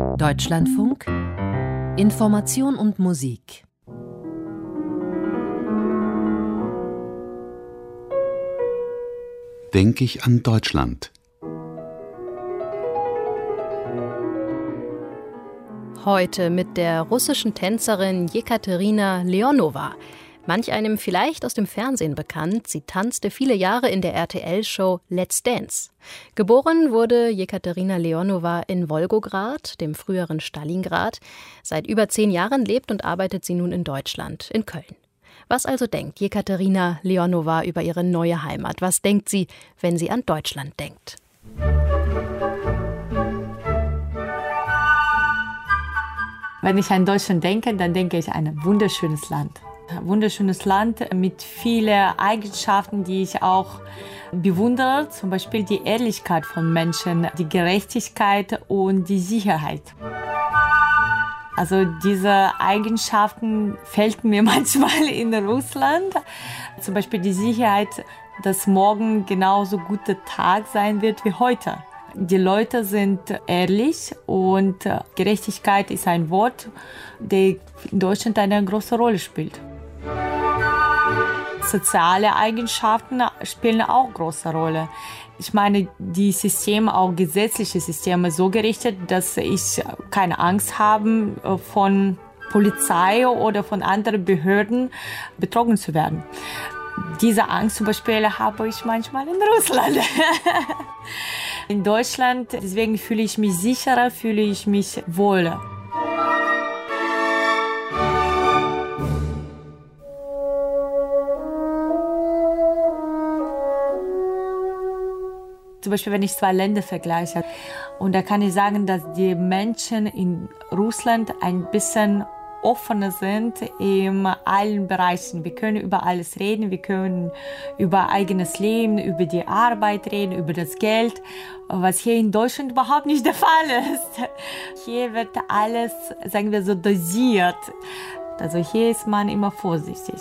Deutschlandfunk Information und Musik. Denke ich an Deutschland. Heute mit der russischen Tänzerin Jekaterina Leonowa. Manch einem vielleicht aus dem Fernsehen bekannt, sie tanzte viele Jahre in der RTL-Show Let's Dance. Geboren wurde Jekaterina Leonowa in Wolgograd, dem früheren Stalingrad. Seit über 10 Jahren lebt und arbeitet sie nun in Deutschland, in Köln. Was also denkt Jekaterina Leonowa über ihre neue Heimat? Was denkt sie, wenn sie an Deutschland denkt? Wenn ich an Deutschland denke, dann denke ich an ein wunderschönes Land. Ein wunderschönes Land mit vielen Eigenschaften, die ich auch bewundere. Zum Beispiel die Ehrlichkeit von Menschen, die Gerechtigkeit und die Sicherheit. Also diese Eigenschaften fehlen mir manchmal in Russland. Zum Beispiel die Sicherheit, dass morgen genauso guter Tag sein wird wie heute. Die Leute sind ehrlich und Gerechtigkeit ist ein Wort, das in Deutschland eine große Rolle spielt. Soziale Eigenschaften spielen auch eine große Rolle. Ich meine, die Systeme, auch gesetzliche Systeme, so gerichtet, dass ich keine Angst habe, von Polizei oder von anderen Behörden betrogen zu werden. Diese Angst zum Beispiel habe ich manchmal in Russland. In Deutschland, deswegen fühle ich mich sicherer, fühle ich mich wohler. Zum Beispiel, wenn ich 2 Länder vergleiche. Und da kann ich sagen, dass die Menschen in Russland ein bisschen offener sind in allen Bereichen. Wir können über alles reden, wir können über eigenes Leben, über die Arbeit reden, über das Geld, was hier in Deutschland überhaupt nicht der Fall ist. Hier wird alles, sagen wir so, dosiert. Also hier ist man immer vorsichtig.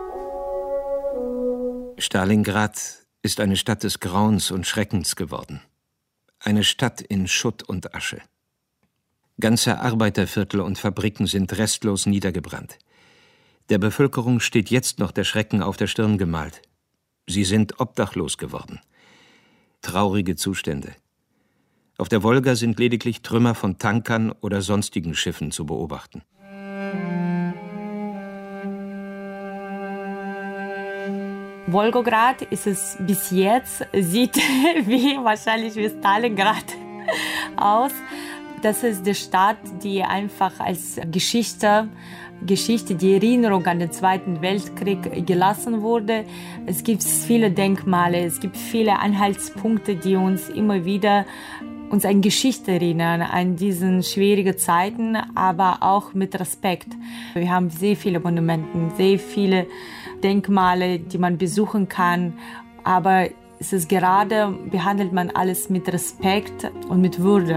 Stalingrad ist eine Stadt des Grauens und Schreckens geworden. Eine Stadt in Schutt und Asche. Ganze Arbeiterviertel und Fabriken sind restlos niedergebrannt. Der Bevölkerung steht jetzt noch der Schrecken auf der Stirn gemalt. Sie sind obdachlos geworden. Traurige Zustände. Auf der Wolga sind lediglich Trümmer von Tankern oder sonstigen Schiffen zu beobachten. Wolgograd ist es bis jetzt, sieht wahrscheinlich wie Stalingrad aus. Das ist die Stadt, die einfach als Geschichte, die Erinnerung an den Zweiten Weltkrieg gelassen wurde. Es gibt viele Denkmale, es gibt viele Anhaltspunkte, die uns immer wieder an Geschichte erinnern, an diesen schwierigen Zeiten, aber auch mit Respekt. Wir haben sehr viele Monumente, sehr viele Denkmale, die man besuchen kann, aber es ist gerade, behandelt man alles mit Respekt und mit Würde.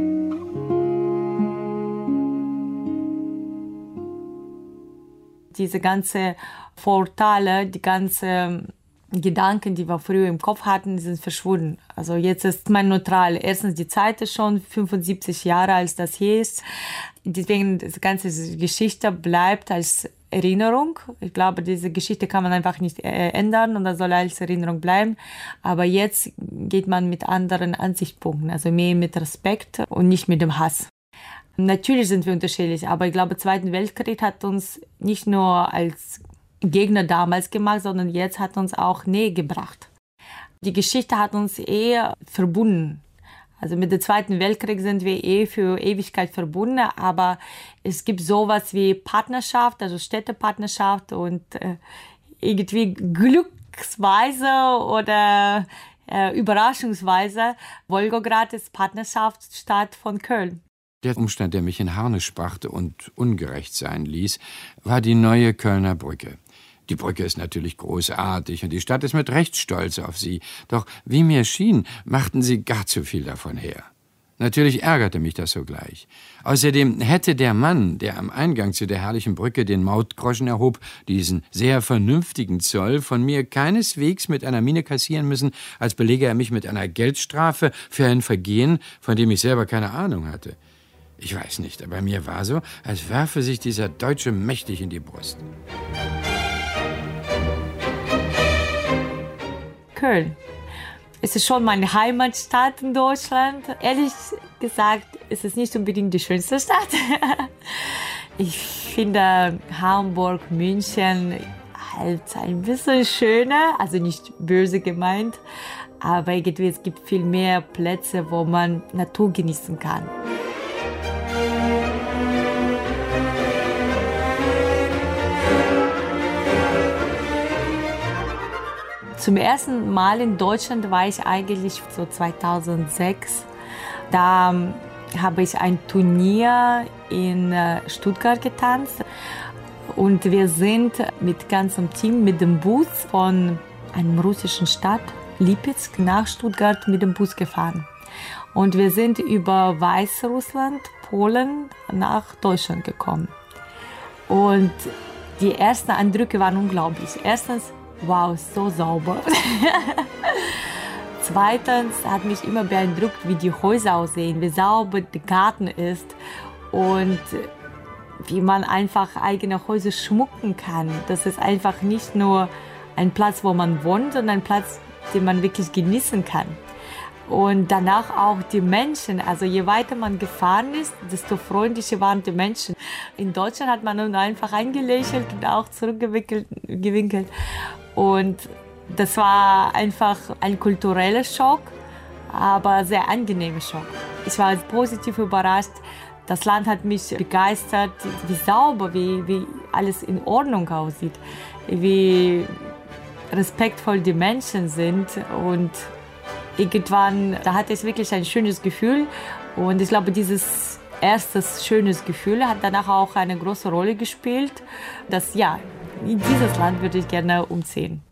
Diese ganzen Vorurteile, die ganzen Gedanken, die wir früher im Kopf hatten, sind verschwunden. Also jetzt ist man neutral. Erstens, die Zeit ist schon 75 Jahre, als das hier ist. Deswegen, die ganze Geschichte bleibt als Erinnerung. Ich glaube, diese Geschichte kann man einfach nicht ändern und das soll als Erinnerung bleiben. Aber jetzt geht man mit anderen Ansichtspunkten, also mehr mit Respekt und nicht mit dem Hass. Natürlich sind wir unterschiedlich, aber ich glaube, der Zweite Weltkrieg hat uns nicht nur als Gegner damals gemacht, sondern jetzt hat uns auch näher gebracht. Die Geschichte hat uns eher verbunden. Also mit dem Zweiten Weltkrieg sind wir für Ewigkeit verbunden, aber es gibt sowas wie Partnerschaft, also Städtepartnerschaft und irgendwie glücksweise oder überraschungsweise Wolgograd ist Partnerschaftsstadt von Köln. Der Umstand, der mich in Harnisch brachte und ungerecht sein ließ, war die neue Kölner Brücke. Die Brücke ist natürlich großartig und die Stadt ist mit Recht stolz auf sie. Doch wie mir schien, machten sie gar zu viel davon her. Natürlich ärgerte mich das sogleich. Außerdem hätte der Mann, der am Eingang zu der herrlichen Brücke den Mautgroschen erhob, diesen sehr vernünftigen Zoll, von mir keineswegs mit einer Miene kassieren müssen, als belege er mich mit einer Geldstrafe für ein Vergehen, von dem ich selber keine Ahnung hatte. Ich weiß nicht, aber mir war so, als werfe sich dieser Deutsche mächtig in die Brust. Köln. Es ist schon meine Heimatstadt in Deutschland. Ehrlich gesagt, ist es nicht unbedingt die schönste Stadt. Ich finde Hamburg, München halt ein bisschen schöner, also nicht böse gemeint, aber irgendwie es gibt viel mehr Plätze, wo man Natur genießen kann. Zum ersten Mal in Deutschland war ich eigentlich so 2006. Da habe ich ein Turnier in Stuttgart getanzt. Und wir sind mit ganzem Team mit dem Bus von einer russischen Stadt, Lipezk, nach Stuttgart mit dem Bus gefahren. Und wir sind über Weißrussland, Polen nach Deutschland gekommen. Und die ersten Eindrücke waren unglaublich. Erstens, wow, so sauber. Zweitens hat mich immer beeindruckt, wie die Häuser aussehen, wie sauber der Garten ist und wie man einfach eigene Häuser schmücken kann. Das ist einfach nicht nur ein Platz, wo man wohnt, sondern ein Platz, den man wirklich genießen kann. Und danach auch die Menschen. Also je weiter man gefahren ist, desto freundlicher waren die Menschen. In Deutschland hat man nun einfach eingelächelt und auch zurückgewinkelt. Und das war einfach ein kultureller Schock, aber sehr angenehmer Schock. Ich war positiv überrascht. Das Land hat mich begeistert, wie sauber, wie alles in Ordnung aussieht, wie respektvoll die Menschen sind. Und irgendwann, da hatte ich wirklich ein schönes Gefühl. Und ich glaube, dieses erste schönes Gefühl hat danach auch eine große Rolle gespielt, dass ja, in dieses Land würde ich gerne umziehen.